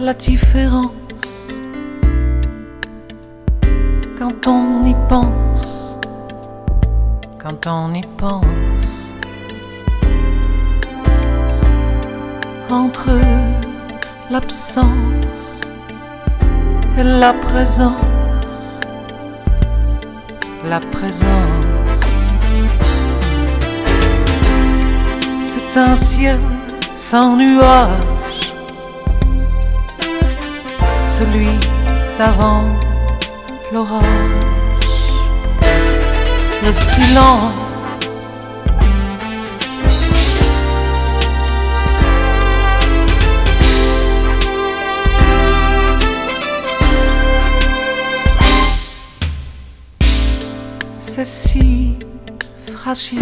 la différence quand on y pense, quand on y pense, entre l'absence et la présence, la présence. C'est un ciel sans nuages, celui d'avant l'orage, le silence. C'est si fragile,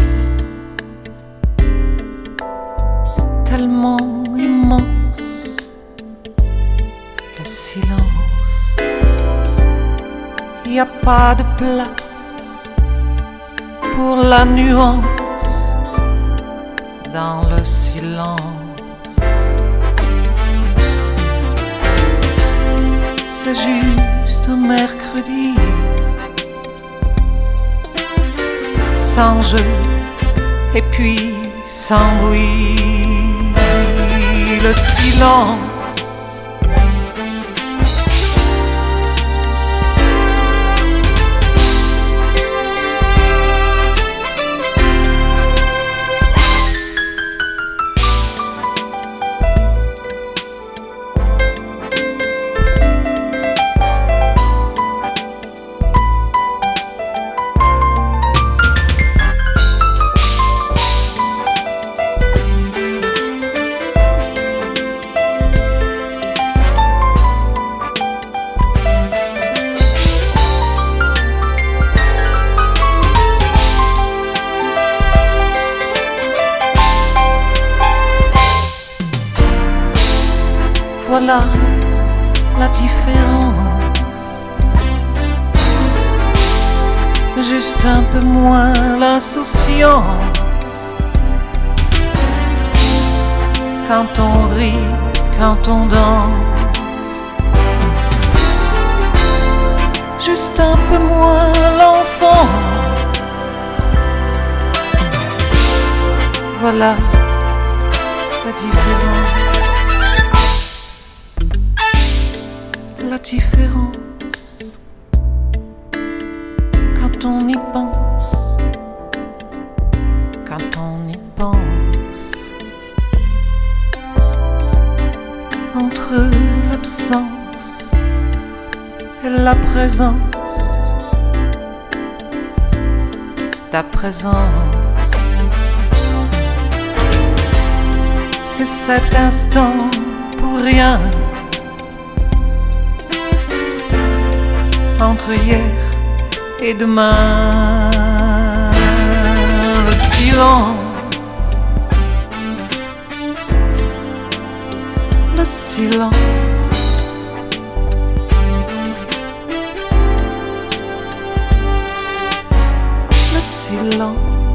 tellement immense, le silence. Il n'y a pas de place pour la nuance dans le silence. C'est juste un mercredi sans jeu et puis sans bruit, le silence. Voilà la différence, juste un peu moins l'insouciance. Quand on rit, quand on danse, juste un peu moins l'enfance. Voilà la différence. La différence quand on y pense, quand on y pense, entre l'absence et la présence, ta présence. C'est cet instant pour rien entre hier et demain, le silence, le silence, le silence.